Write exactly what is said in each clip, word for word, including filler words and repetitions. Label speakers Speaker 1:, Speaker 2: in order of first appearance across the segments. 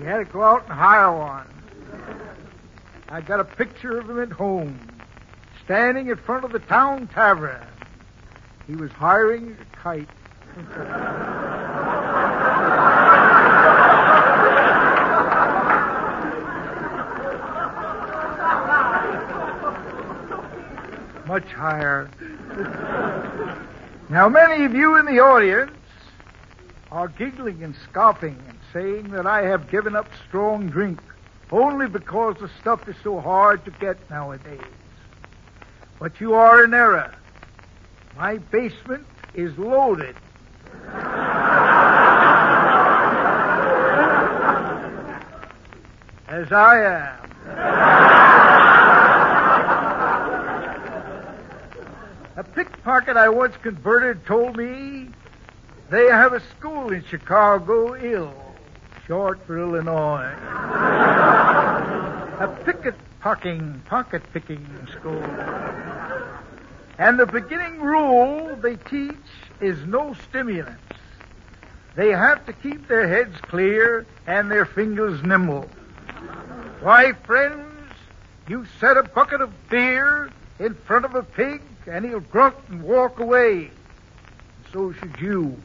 Speaker 1: You had to go out and hire one. I got a picture of him at home, standing in front of the town tavern. He was hiring a kite. Much higher. Now, many of you in the audience are giggling and scoffing and saying that I have given up strong drink only because the stuff is so hard to get nowadays. But you are in error. My basement is loaded. As I am. A pickpocket I once converted told me they have a school in Chicago, ill, short for Illinois. A picket-pocking, pocket-picking school. And the beginning rule they teach is no stimulants. They have to keep their heads clear and their fingers nimble. Why, friends, you set a bucket of beer in front of a pig and he'll grunt and walk away. So should you.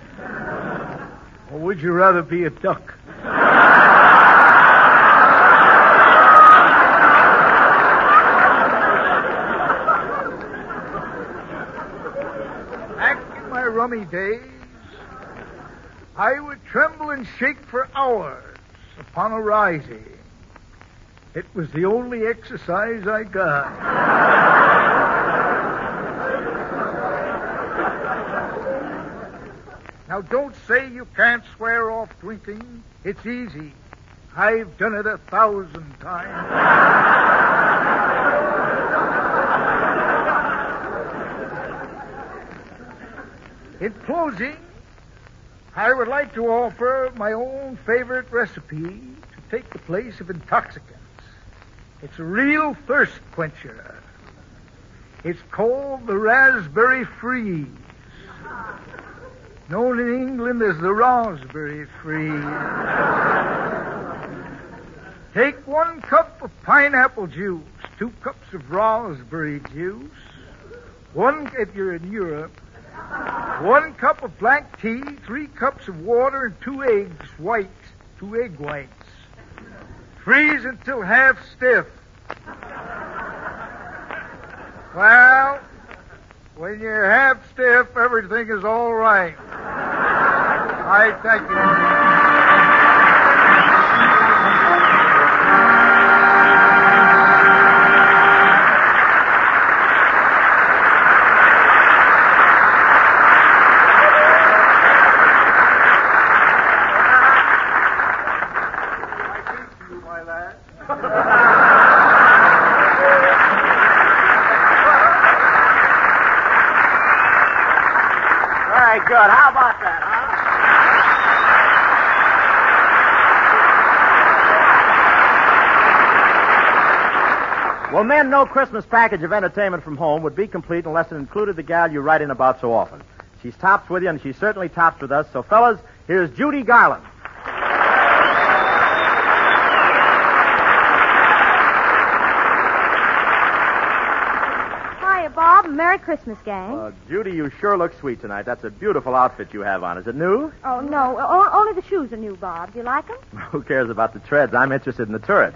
Speaker 1: Or would you rather be a duck? Back in my rummy days, I would tremble and shake for hours upon a rising. It was the only exercise I got. Now, don't say you can't swear off drinking. It's easy. I've done it a thousand times. In closing, I would like to offer my own favorite recipe to take the place of intoxicants. It's a real thirst quencher. It's called the Raspberry Freeze, known in England as the Raspberry Freeze. Take one cup of pineapple juice, two cups of raspberry juice, one, if you're in Europe, one cup of black tea, three cups of water, and two eggs whites, two egg whites. Freeze until half stiff. Well, when you're half stiff, everything is all right. I thank you.
Speaker 2: Good. How about that, huh? Well, men, no Christmas package of entertainment from home would be complete unless it included the gal you write in about so often. She's tops with you, and she certainly tops with us. So, fellas, here's Judy Garland.
Speaker 3: Bob, Merry Christmas, gang.
Speaker 2: Uh, Judy, you sure look sweet tonight. That's a beautiful outfit you have on. Is it new?
Speaker 3: Oh, no. O- only the shoes are new, Bob. Do you like them?
Speaker 2: Who cares about the treads? I'm interested in the turret.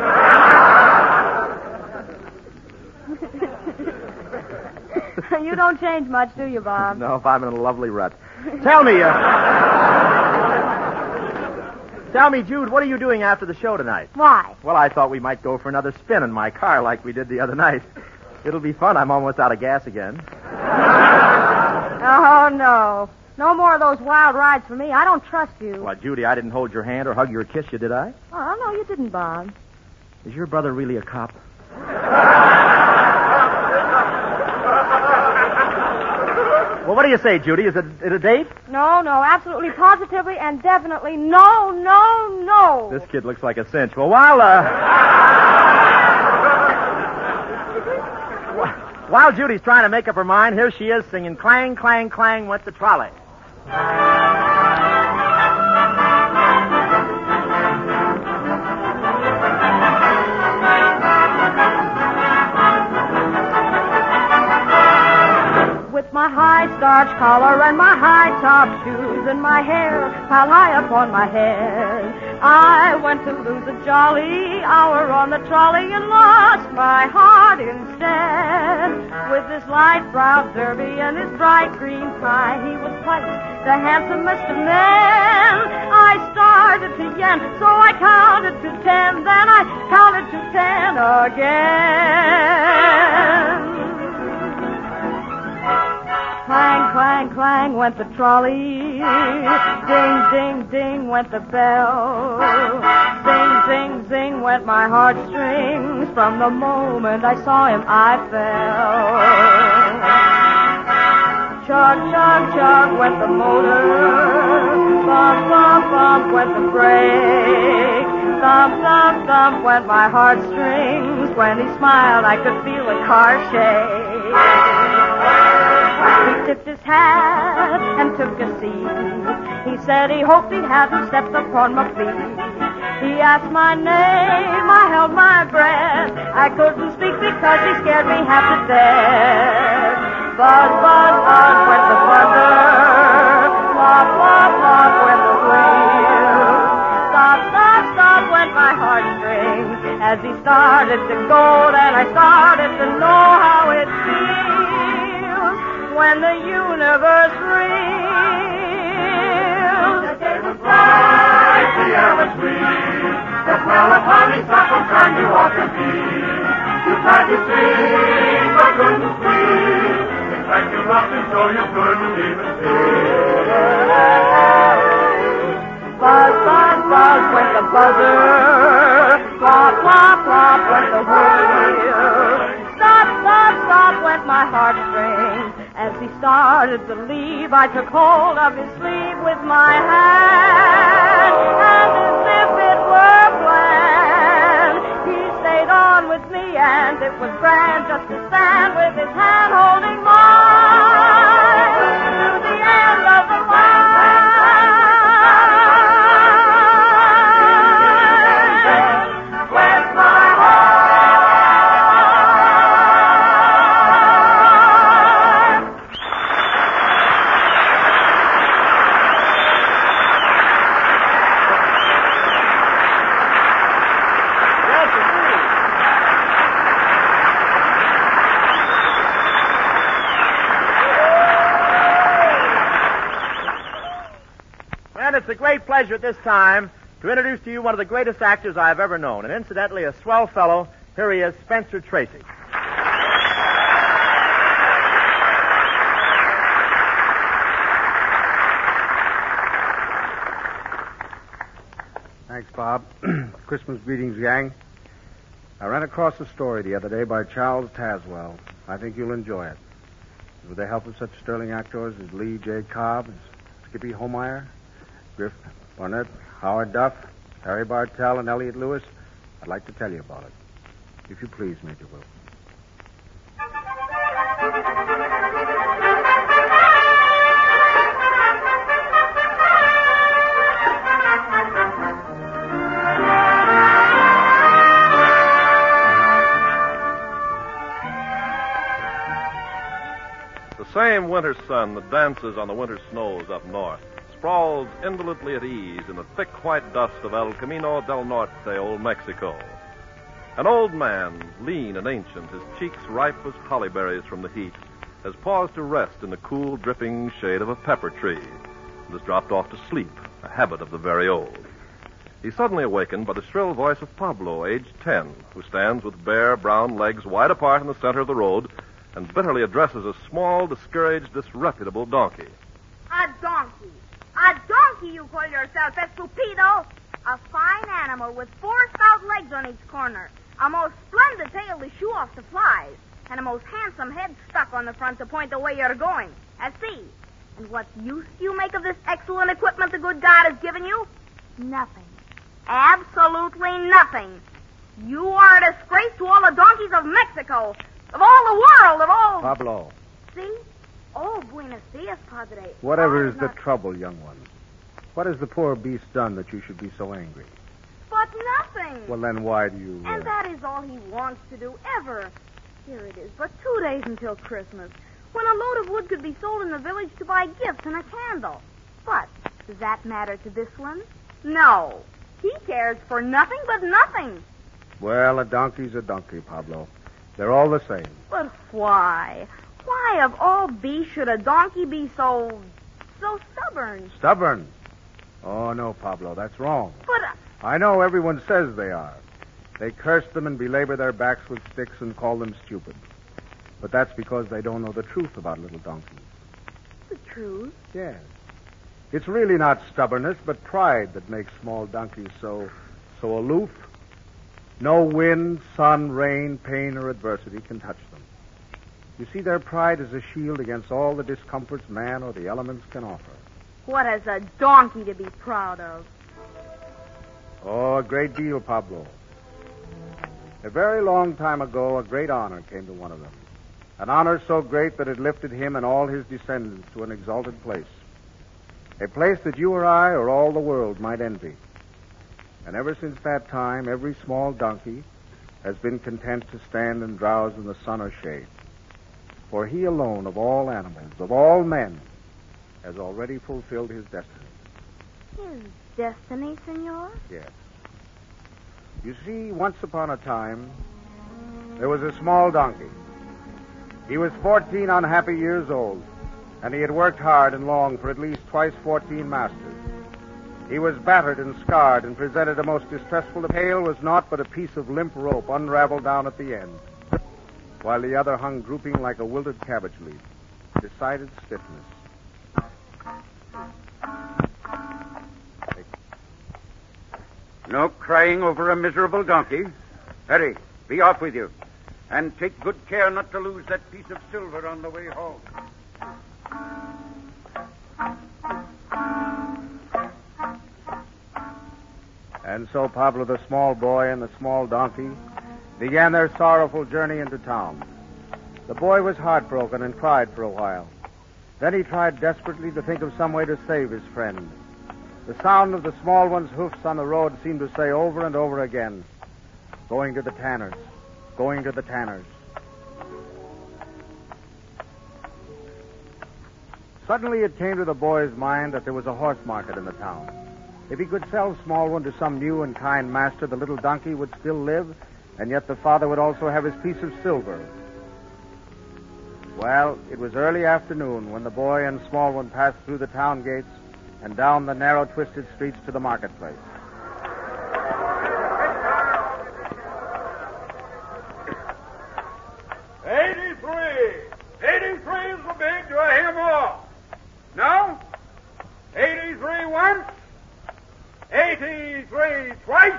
Speaker 3: You don't change much, do you, Bob?
Speaker 2: No, if I'm in a lovely rut. Tell me, uh... Tell me, Jude, what are you doing after the show tonight?
Speaker 3: Why?
Speaker 2: Well, I thought we might go for another spin in my car like we did the other night. It'll be fun. I'm almost out of gas again.
Speaker 3: Oh, no. No more of those wild rides for me. I don't trust you.
Speaker 2: Well, Judy, I didn't hold your hand or hug you or kiss you, did I?
Speaker 3: Oh, no, you didn't, Bob.
Speaker 2: Is your brother really a cop? Well, what do you say, Judy? Is it, it a date?
Speaker 3: No, no, absolutely, positively, and definitely no, no, no.
Speaker 2: This kid looks like a cinch. Well, while, uh... While Judy's trying to make up her mind, here she is singing Clang, Clang, Clang went the trolley.
Speaker 3: starched collar and my high-top shoes and my hair piled high up on my head. I went to lose a jolly hour on the trolley and lost my heart instead. With his light-browed derby and his bright green tie, he was quite the handsomest of men. I started to yen, so I counted to ten, then I counted to ten again. Clang, clang, clang went the trolley. Ding, ding, ding went the bell. Zing, zing, zing went my heartstrings. From the moment I saw him, I fell. Chug, chug, chug went the motor. Bump, bump, bump went the brake. Thump, thump, thump went my heartstrings. When he smiled, I could feel the car shake. He tipped his hat and took a seat. He said he hoped he hadn't stepped upon my feet. He asked my name, I held my breath. I couldn't speak because he scared me half to death. Buzz, buzz, buzz went the buzzer. Flop, flop, flop went the wheel. Stop, stop, stop went my heartstrings. As he started to go, then I started to know how it feels when the universe reels.
Speaker 4: The day was bright, the air was sweet. The smell of honeysuckle turned you off your feet. You tried to sing, but couldn't speak. In fact, you rocked and so you couldn't even see.
Speaker 3: Buzz, buzz, buzz went the buzzer. Flop, flop, flop went the wheel. Stop, stop, stop went my heartstrings. As he started to leave, I took hold of his sleeve with my hand, and as if it were planned, he stayed on with me, and it was grand just to stand with his hand holding mine to the end of the line. Went my
Speaker 2: It's a great pleasure at this time to introduce to you one of the greatest actors I have ever known, and incidentally a swell fellow. Here he is, Spencer Tracy.
Speaker 5: Thanks, Bob. Christmas greetings, gang. I ran across a story the other day by Charles Tazwell. I think you'll enjoy it. With the help of such sterling actors as Lee J. Cobb, as Skippy Homeyer, Griff Barnett, Howard Duff, Harry Bartell, and Elliot Lewis, I'd like to tell you about it. If you please, Major Wilson.
Speaker 6: The same winter sun that dances on the winter snows up north sprawls indolently at ease in the thick white dust of El Camino del Norte, Old Mexico. An old man, lean and ancient, his cheeks ripe as holly berries from the heat, has paused to rest in the cool, dripping shade of a pepper tree and has dropped off to sleep, a habit of the very old. He's suddenly awakened by the shrill voice of Pablo, aged ten, who stands with bare, brown legs wide apart in the center of the road and bitterly addresses a small, discouraged, disreputable donkey.
Speaker 7: A donkey. A donkey, you call yourself, estupido. A fine animal with four stout legs on each corner, a most splendid tail to shoo off the flies, and a most handsome head stuck on the front to point the way you're going. I see. And what use do you make of this excellent equipment the good God has given you? Nothing. Absolutely nothing. You are a disgrace to all the donkeys of Mexico, of all the world, of all...
Speaker 5: Pablo.
Speaker 7: See? Oh, buenos dias, Padre.
Speaker 5: Whatever
Speaker 7: oh,
Speaker 5: is the
Speaker 7: not...
Speaker 5: trouble, young one? What has the poor beast done that you should be so angry?
Speaker 7: But nothing.
Speaker 5: Well, then why do you... Uh...
Speaker 7: And that is all he wants to do, ever. Here it is, but two days until Christmas. when a load of wood could be sold in the village to buy gifts and a candle? But does that matter to this one? No. He cares for nothing but nothing.
Speaker 5: Well, a donkey's a donkey, Pablo. They're all the same.
Speaker 7: But why? Why, of all beasts, should a donkey be so... so stubborn?
Speaker 5: Stubborn? Oh, no, Pablo, that's wrong.
Speaker 7: But... Uh...
Speaker 5: I know everyone says they are. They curse them and belabor their backs with sticks and call them stupid. But that's because they don't know the truth about little donkeys.
Speaker 7: The truth?
Speaker 5: Yes. It's really not stubbornness, but pride that makes small donkeys so, so aloof. No wind, sun, rain, pain, or adversity can touch them. You see, their pride is a shield against all the discomforts man or the elements can offer.
Speaker 7: What has a donkey to be proud of?
Speaker 5: Oh, a great deal, Pablo. A very long time ago, a great honor came to one of them. An honor so great that it lifted him and all his descendants to an exalted place. A place that you or I or all the world might envy. And ever since that time, every small donkey has been content to stand and drowse in the sun or shade. For he alone of all animals, of all men, has already fulfilled his destiny.
Speaker 7: His destiny, senor?
Speaker 5: Yes. You see, once upon a time, there was a small donkey. He was fourteen unhappy years old, and he had worked hard and long for at least twice fourteen masters. He was battered and scarred and presented a most distressful tail was naught but a piece of limp rope unraveled down at the end, while the other hung drooping like a wilted cabbage leaf, decided stiffness.
Speaker 8: No crying over a miserable donkey. Hurry, be off with you. And take good care not to lose that piece of silver on the way home.
Speaker 5: And so Pablo, the small boy, and the small donkey began their sorrowful journey into town. The boy was heartbroken and cried for a while. Then he tried desperately to think of some way to save his friend. The sound of the small one's hoofs on the road seemed to say over and over again, "Going to the tanner's, going to the tanner's." Suddenly it came to the boy's mind that there was a horse market in the town. If he could sell Small One to some new and kind master, the little donkey would still live, and yet the father would also have his piece of silver. Well, it was early afternoon when the boy and Small One passed through the town gates and down the narrow, twisted streets to the marketplace.
Speaker 8: Eighty-three! Eighty-three is the big. Do I hear more? No? Eighty-three once? Eighty-three twice?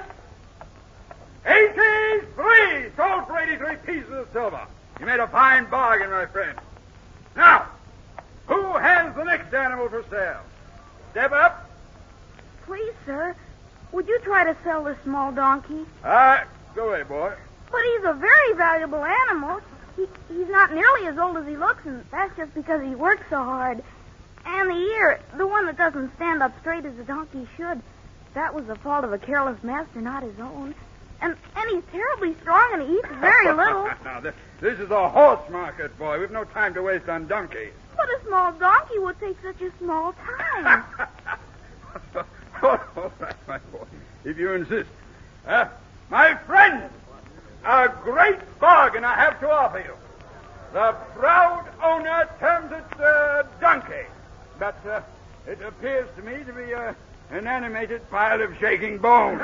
Speaker 8: Eighty-three! Sold for eighty-three pieces of silver. You made a fine bargain, my friend. Now, who has the next animal for sale? Step up.
Speaker 7: Please, sir, would you try to sell this small donkey?
Speaker 8: Ah, uh, go away, boy.
Speaker 7: But he's a very valuable animal. He, he's not nearly as old as he looks, and that's just because he works so hard. And the ear, the one that doesn't stand up straight as a donkey should, that was the fault of a careless master, not his own. And and he's terribly strong, and he eats very little.
Speaker 8: Now, this, this is a horse market, boy. We've no time to waste on donkeys.
Speaker 7: But a small donkey would take such a small time.
Speaker 8: All right, my boy, if you insist. Uh, my friend, a great bargain I have to offer you. The proud owner terms it uh, donkey, but uh, it appears to me to be uh, an animated pile of shaking bones.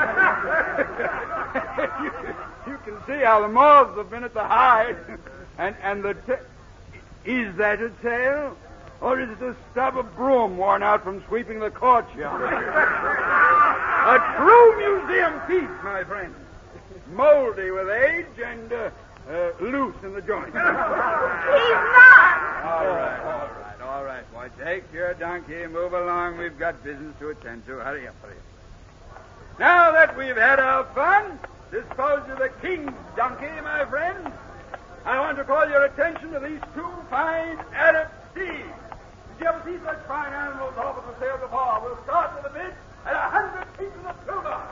Speaker 8: you, you can see how the moths have been at the hide, and and the ta- is that a tail, or is it a stub of broom worn out from sweeping the courtyard? A true museum piece, my friend. Moldy with age and uh, uh, loose in the joints.
Speaker 7: He's not.
Speaker 8: All right, all right, all right, boy. Take your donkey and move along. We've got business to attend to. Hurry up, hurry up. Now that we've had our fun, dispose of the king's donkey, my friend, I want to call your attention to these two fine Arab steeds. Did you ever see such fine animals offered for sale before? We'll start with a bid at a hundred pieces of silver.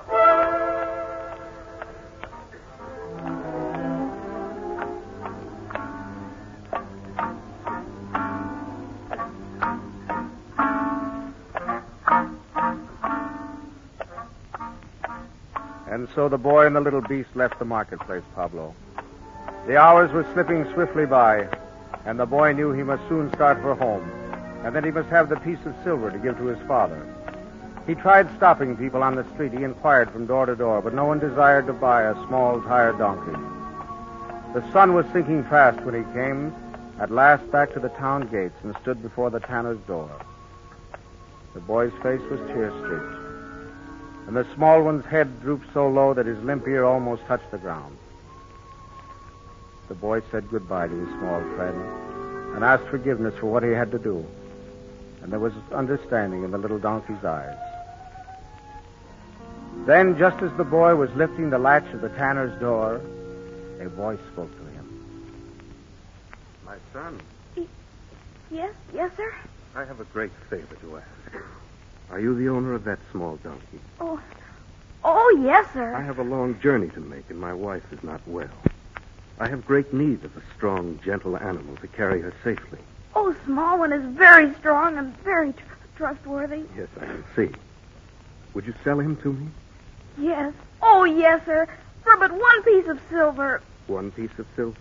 Speaker 5: And so the boy and the little beast left the marketplace, Pablo. The hours were slipping swiftly by, and the boy knew he must soon start for home, and that he must have the piece of silver to give to his father. He tried stopping people on the street. He inquired from door to door, but no one desired to buy a small, tired donkey. The sun was sinking fast when he came, at last, back to the town gates and stood before the tanner's door. The boy's face was tear-streaked, and the small one's head drooped so low that his limp ear almost touched the ground. The boy said goodbye to his small friend and asked forgiveness for what he had to do. And there was understanding in the little donkey's eyes. Then, just as the boy was lifting the latch of the tanner's door, a voice spoke to him.
Speaker 9: My son,
Speaker 7: Yes, yes, sir?
Speaker 9: I have a great favor to ask. Are you the owner of that small donkey?
Speaker 7: Oh, oh, yes, sir.
Speaker 9: I have a long journey to make, and my wife is not well. I have great need of a strong, gentle animal to carry her safely.
Speaker 7: Oh, small one is very strong and very tr- trustworthy.
Speaker 9: Yes, I can see. Would you sell him to me?
Speaker 7: Yes. Oh, yes, sir. For but one piece of silver.
Speaker 9: One piece of silver?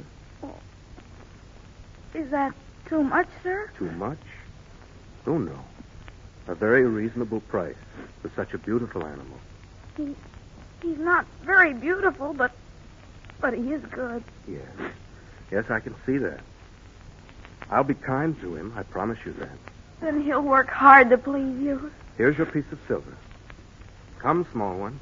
Speaker 7: Is that too much, sir?
Speaker 9: Too much? Oh, no. A very reasonable price for such a beautiful animal.
Speaker 7: He, he's not very beautiful, but, but he is good.
Speaker 9: Yes. Yes, I can see that. I'll be kind to him, I promise you that.
Speaker 7: Then he'll work hard to please you.
Speaker 9: Here's your piece of silver. Come, small one.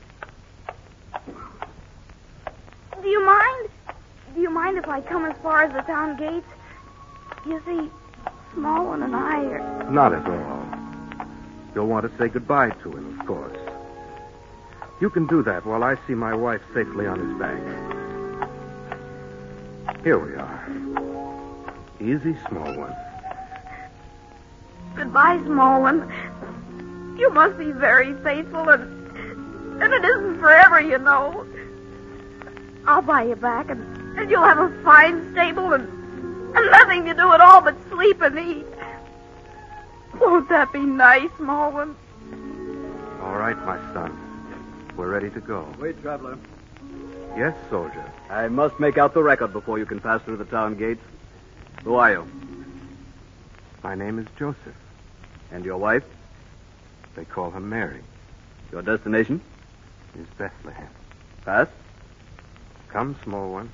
Speaker 7: Do you mind? Do you mind if I come as far as the town gates? You see, small one and I are...
Speaker 9: Not at all. You'll want to say goodbye to him, of course. You can do that while I see my wife safely on his back. Here we are. Easy, small one.
Speaker 7: Goodbye, small one. You must be very faithful, and and it isn't forever, you know. I'll buy you back, and, and you'll have a fine stable and, and nothing to do at all but sleep and eat. Won't that be nice, small one?
Speaker 9: All right, my son. We're ready to go.
Speaker 10: Wait, traveler.
Speaker 9: Yes, soldier.
Speaker 10: I must make out the record before you can pass through the town gates. Who are you?
Speaker 9: My name is Joseph.
Speaker 10: And your wife?
Speaker 9: They call her Mary.
Speaker 10: Your destination?
Speaker 9: Is Bethlehem.
Speaker 10: Pass?
Speaker 9: Come, small one.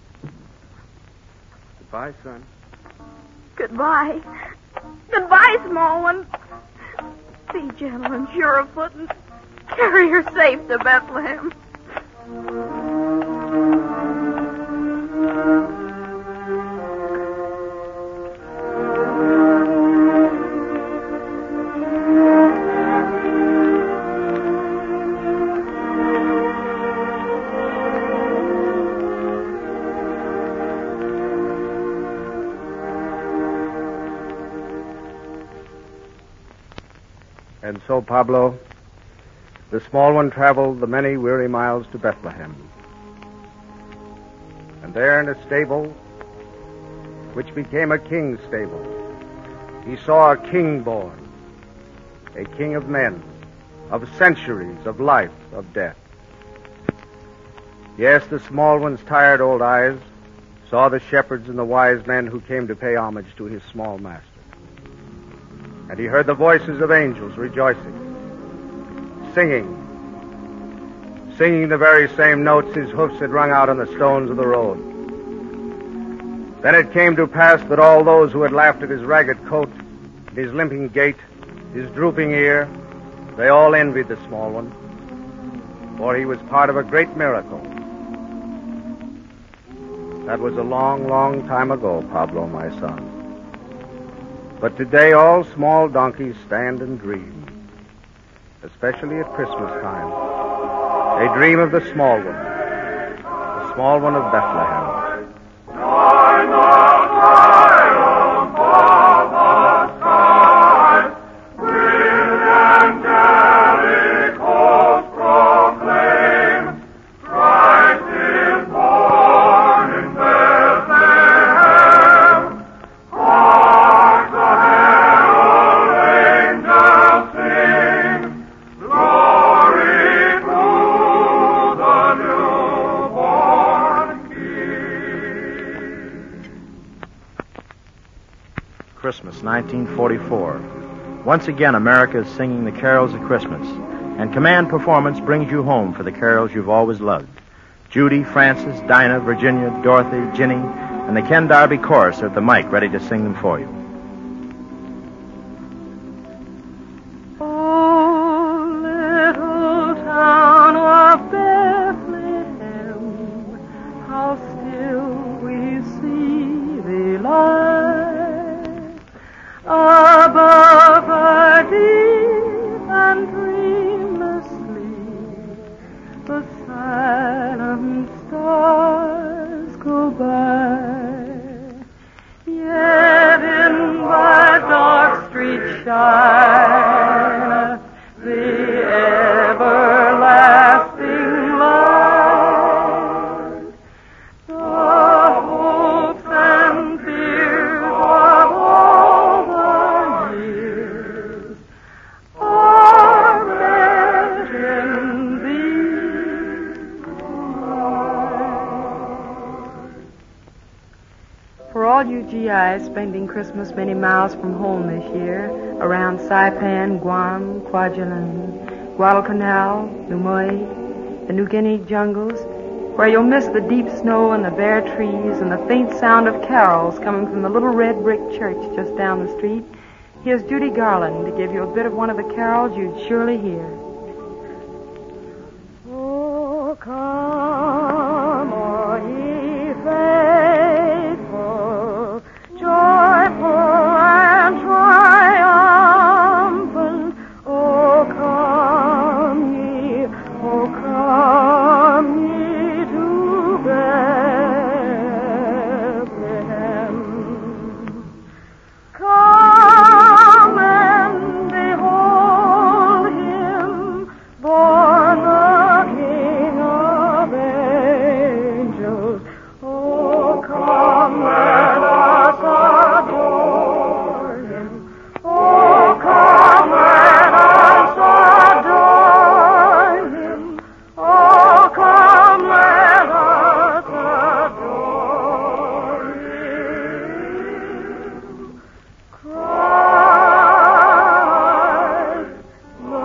Speaker 9: Goodbye, son.
Speaker 7: Goodbye. Goodbye, small one. Be gentle and sure of foot and carry her safe to Bethlehem.
Speaker 5: And so, Pablo, the small one traveled the many weary miles to Bethlehem. And there in a stable, which became a king's stable, he saw a king born, a king of men, of centuries, of life, of death. Yes, the small one's tired old eyes saw the shepherds and the wise men who came to pay homage to his small master. And he heard the voices of angels rejoicing, singing, singing the very same notes his hoofs had rung out on the stones of the road. Then it came to pass that all those who had laughed at his ragged coat, his limping gait, his drooping ear, they all envied the small one, for he was part of a great miracle. That was a long, long time ago, Pablo, my son. But today all small donkeys stand and dream, especially at Christmas time. They dream of the small one, the small one of Bethlehem.
Speaker 4: Join the triumph of the skies, with angelic hosts proclaim, Christ is born in Bethlehem. Hark the herald angels sing, glory to the
Speaker 2: nineteen forty-four. Once again, America is singing the carols of Christmas, and Command Performance brings you home for the carols you've always loved. Judy, Frances, Dinah, Virginia, Dorothy, Ginny, and the Ken Darby Chorus are at the mic ready to sing them for you.
Speaker 3: Oh, little town of Bethlehem, how still we see thee lie above a deep and dreamless sleep. The silent stars go by, yet in thy dark street shine the everlasting light. The hopes and fears of all the years are met in thee, Lord. For all you G Is spending Christmas many miles from home this year, around Saipan, Guam, Kwajalein, Guadalcanal, Nimoy, the New Guinea jungles, where you'll miss the deep snow and the bare trees and the faint sound of carols coming from the little red brick church just down the street, here's Judy Garland to give you a bit of one of the carols you'd surely hear. Oh, come, all ye faithful, joyful and triumphant. Oh, come ye, oh, come ye to Bethlehem. Come and behold him, born the King of angels. Oh, come, let us adore him. Oh, come, let us adore him. Oh, come, let us adore him. Christ the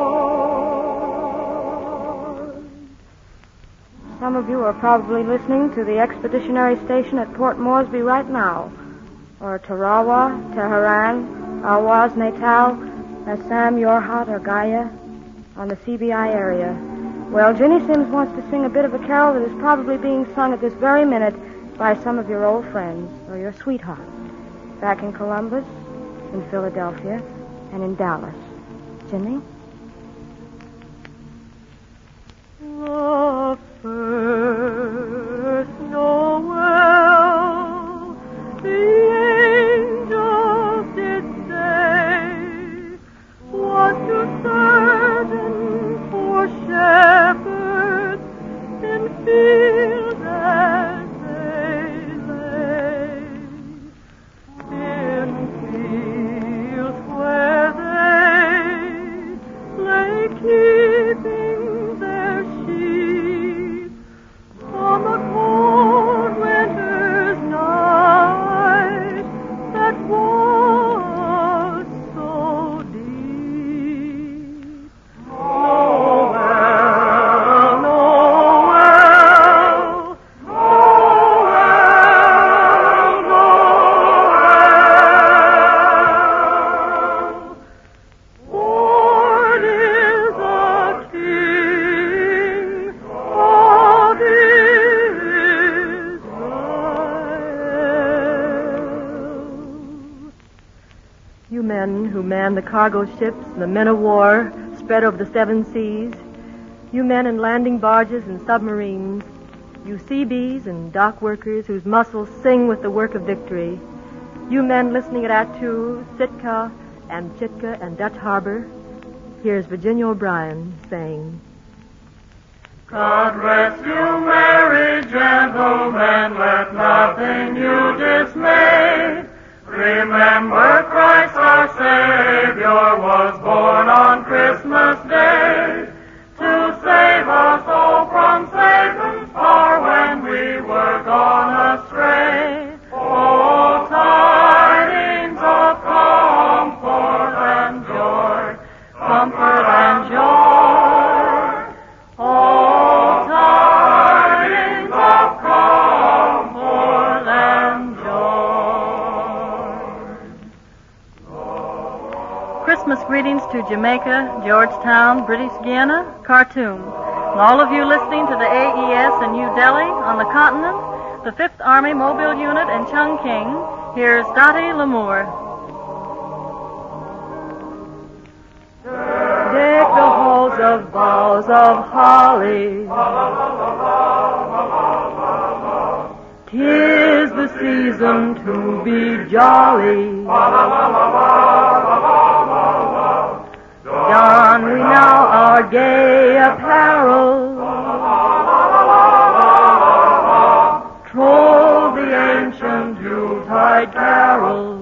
Speaker 3: Lord. Some of you are probably listening to the expeditionary station at Port Moresby right now, or Tarawa, Tehran, Awaz, Natal, Assam, Yorhat, or Gaya, on the C B I area. Well, Ginny Sims wants to sing a bit of a carol that is probably being sung at this very minute by some of your old friends or your sweethearts back in Columbus, in Philadelphia, and in Dallas. Ginny? The first Noel, the angels did say, was too certain for shepherds in fields as they lay, in fields where they lay keeping their sheep on the cold winter's night that was so deep. Noel, Noel, Noel, Noel. Born is a King of Israel. You men who man the cargo ships and the men of war spread over the seven seas, you men in landing barges and submarines, you Seabees and dock workers whose muscles sing with the work of victory, you men listening at Attu, Sitka, and Chitka and Dutch Harbor, here's Virginia O'Brien saying,
Speaker 4: God rest you, merry gentlemen, let nothing you dismay. Remember Christ our Savior was born on Christmas Day to save us all from Satan's power when we were gone astray. Oh, tidings of
Speaker 11: Jamaica, Georgetown, British Guiana, Khartoum. And all of you listening to the A E S in New Delhi, on the continent, the Fifth Army Mobile Unit in Chungking, here's Dottie Lamour. Deck the halls of boughs of holly. 'Tis the season to be jolly. Don we now our gay apparel. Troll the ancient Yuletide carol.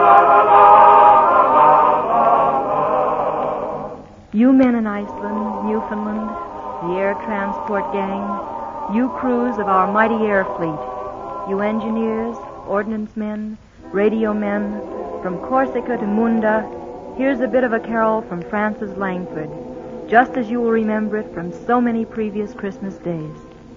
Speaker 11: You men in Iceland, Newfoundland, the air transport gang, you crews of our mighty air fleet, you engineers, ordnance men, radio men, from Corsica to Munda, here's a bit of a carol from Francis Langford, just as you will remember it from so many previous Christmas days.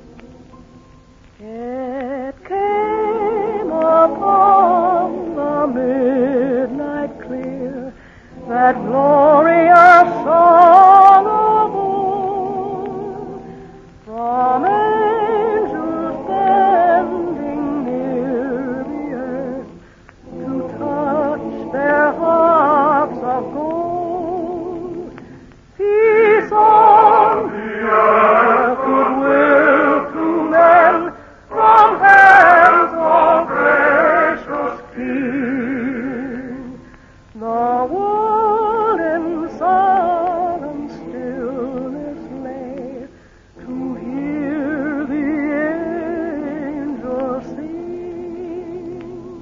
Speaker 11: It came upon the midnight clear, that glorious song of old, from angels bending near the earth to touch their harps of gold. Peace on the earth, goodwill to men, from hands of gracious King. The world in solemn stillness lay to hear the angels sing.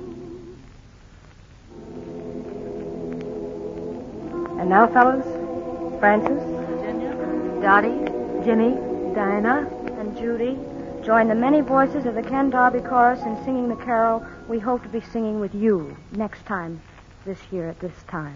Speaker 11: And now, fellows, Francis, Virginia, Dottie, Jimmy, Dinah, and Judy join the many voices of the Ken Darby Chorus in singing the carol we hope to be singing with you next time this year at this time.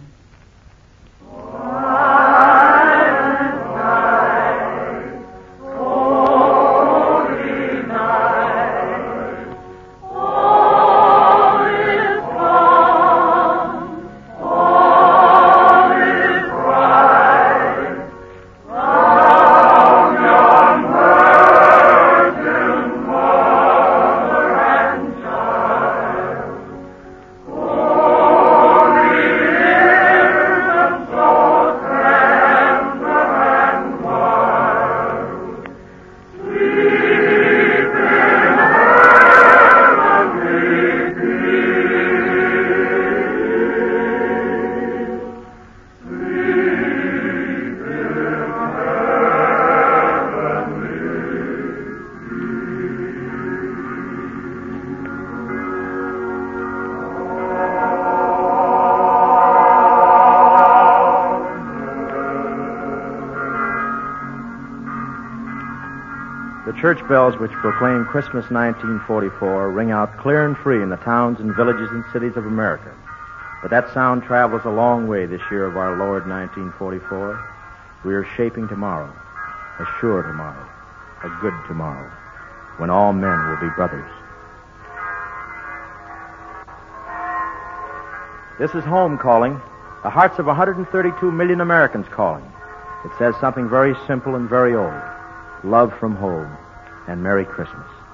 Speaker 2: Church bells which proclaim Christmas nineteen forty-four ring out clear and free in the towns and villages and cities of America. But that sound travels a long way this year of our Lord nineteen forty-four. We are shaping tomorrow, a sure tomorrow, a good tomorrow, when all men will be brothers. This is home calling, the hearts of one hundred thirty-two million Americans calling. It says something very simple and very old. Love from home. And Merry Christmas.